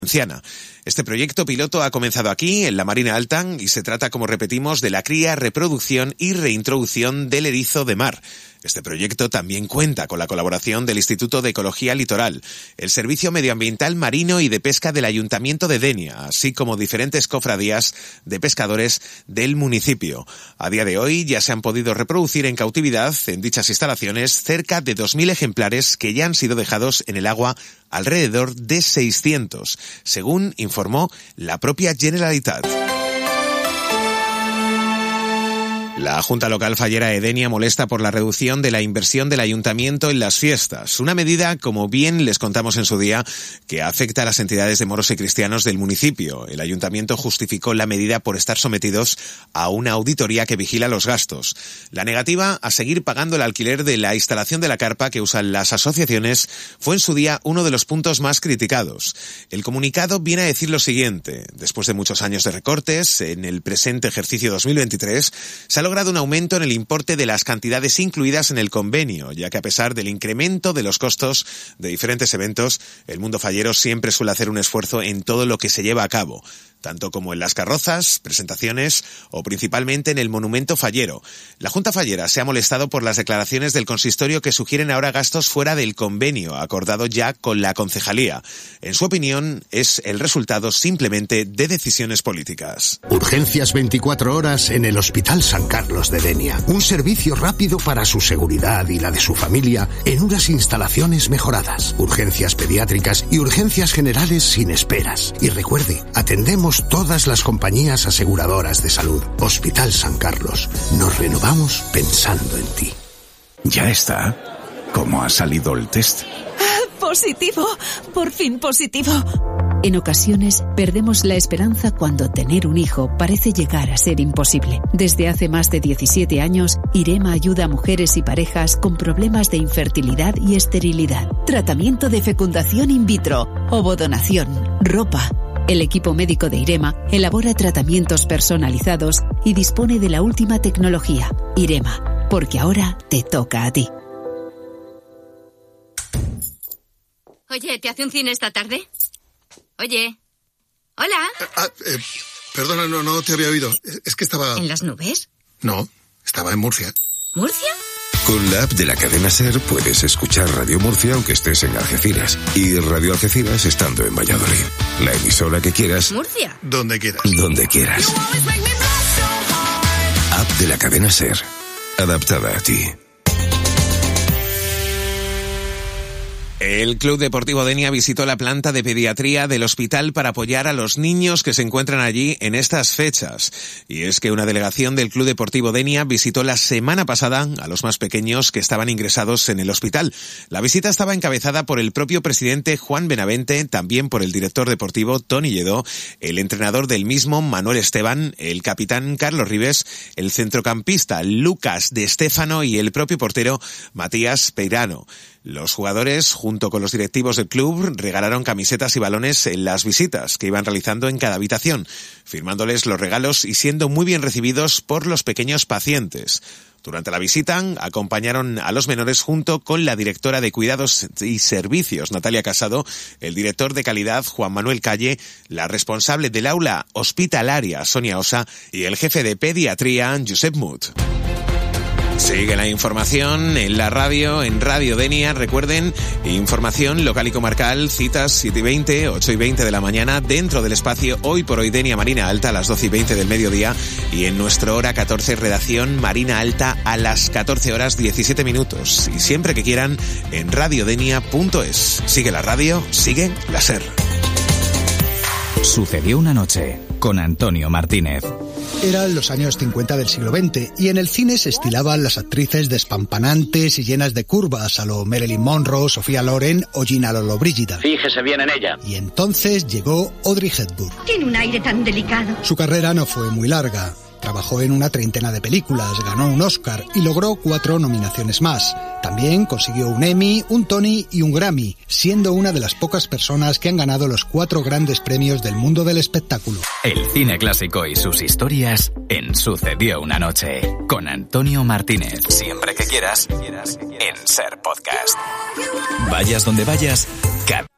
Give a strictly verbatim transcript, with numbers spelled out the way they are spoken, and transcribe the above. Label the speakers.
Speaker 1: Valenciana. Este proyecto piloto ha comenzado aquí, en la Marina Alta, y se trata, como repetimos, de la cría, reproducción y reintroducción del erizo de mar. Este proyecto también cuenta con la colaboración del Instituto de Ecología Litoral, el Servicio Medioambiental Marino y de Pesca del Ayuntamiento de Denia, así como diferentes cofradías de pescadores del municipio. A día de hoy ya se han podido reproducir en cautividad en dichas instalaciones cerca de dos mil ejemplares que ya han sido dejados en el agua, alrededor de seiscientos, según informó la propia Generalitat. La Junta Local Fallera de Denia molesta por la reducción de la inversión del ayuntamiento en las fiestas. Una medida, como bien les contamos en su día, que afecta a las entidades de moros y cristianos del municipio. El ayuntamiento justificó la medida por estar sometidos a una auditoría que vigila los gastos. La negativa a seguir pagando el alquiler de la instalación de la carpa que usan las asociaciones fue en su día uno de los puntos más criticados. El comunicado viene a decir lo siguiente. Después de muchos años de recortes, en el presente ejercicio dos mil veintitrés, se ha logrado un aumento en el importe de las cantidades incluidas en el convenio, ya que a pesar del incremento de los costos de diferentes eventos, el mundo fallero siempre suele hacer un esfuerzo en todo lo que se lleva a cabo, tanto como en las carrozas, presentaciones o principalmente en el monumento fallero. La Junta Fallera se ha molestado por las declaraciones del consistorio que sugieren ahora gastos fuera del convenio acordado ya con la concejalía. En su opinión, es el resultado simplemente de decisiones políticas.
Speaker 2: Urgencias veinticuatro horas en el Hospital San Carlos de Denia. Un servicio rápido para su seguridad y la de su familia en unas instalaciones mejoradas. Urgencias pediátricas y urgencias generales sin esperas. Y recuerde, atendemos todas las compañías aseguradoras de salud. Hospital San Carlos. Nos renovamos pensando en ti.
Speaker 3: Ya está. ¿Cómo ha salido el test?
Speaker 4: Ah, positivo. Por fin positivo. En ocasiones perdemos la esperanza cuando tener un hijo parece llegar a ser imposible. Desde hace más de diecisiete años, IREMA ayuda a mujeres y parejas con problemas de infertilidad y esterilidad. Tratamiento de fecundación in vitro, ovodonación, ropa. El equipo médico de IREMA elabora tratamientos personalizados y dispone de la última tecnología. IREMA, porque ahora te toca a ti.
Speaker 5: Oye, ¿te hace un cine esta tarde? Oye. Hola.
Speaker 6: Ah, eh, perdona, no, no te había oído. Es que estaba...
Speaker 5: ¿En las nubes?
Speaker 6: No, estaba en Murcia.
Speaker 5: ¿Murcia?
Speaker 7: Con la app de la cadena SER puedes escuchar Radio Murcia aunque estés en Algeciras y Radio Algeciras estando en Valladolid. La emisora que quieras.
Speaker 5: ¿Murcia?
Speaker 6: Donde quieras.
Speaker 7: Donde quieras. App de la cadena SER. Adaptada a ti.
Speaker 1: El Club Deportivo Denia visitó la planta de pediatría del hospital para apoyar a los niños que se encuentran allí en estas fechas. Y es que una delegación del Club Deportivo Denia visitó la semana pasada a los más pequeños que estaban ingresados en el hospital. La visita estaba encabezada por el propio presidente Juan Benavente, también por el director deportivo Toni Lledó, el entrenador del mismo Manuel Esteban, el capitán Carlos Ribes, el centrocampista Lucas de Estéfano y el propio portero Matías Peirano. Los jugadores, junto con los directivos del club, regalaron camisetas y balones en las visitas que iban realizando en cada habitación, firmándoles los regalos y siendo muy bien recibidos por los pequeños pacientes. Durante la visita, acompañaron a los menores junto con la directora de Cuidados y Servicios, Natalia Casado, el director de Calidad, Juan Manuel Calle, la responsable del aula hospitalaria, Sonia Osa, y el jefe de Pediatría, Josep Mut. Sigue la información en la radio, en Radio Denia. Recuerden, información local y comarcal, citas siete y veinte, ocho y veinte de la mañana, dentro del espacio Hoy por Hoy Denia Marina Alta a las doce y veinte del mediodía y en nuestro hora catorce redacción Marina Alta a las catorce horas diecisiete minutos. Y siempre que quieran en radiodenia punto es. Sigue la radio, sigue la SER.
Speaker 8: Sucedió una noche con Antonio Martínez.
Speaker 9: Eran los años cincuenta del siglo veinte y en el cine se estilaban las actrices despampanantes y llenas de curvas a lo Marilyn Monroe, Sofía Loren o Gina Lollobrigida.
Speaker 10: Fíjese bien en ella.
Speaker 9: Y entonces llegó Audrey Hepburn.
Speaker 11: Tiene un aire tan delicado.
Speaker 9: Su carrera no fue muy larga. Trabajó en una treintena de películas, ganó un Oscar y logró cuatro nominaciones más. También consiguió un Emmy, un Tony y un Grammy, siendo una de las pocas personas que han ganado los cuatro grandes premios del mundo del espectáculo.
Speaker 8: El cine clásico y sus historias en Sucedió una noche, con Antonio Martínez. Siempre que quieras, en SER Podcast. Vayas donde vayas,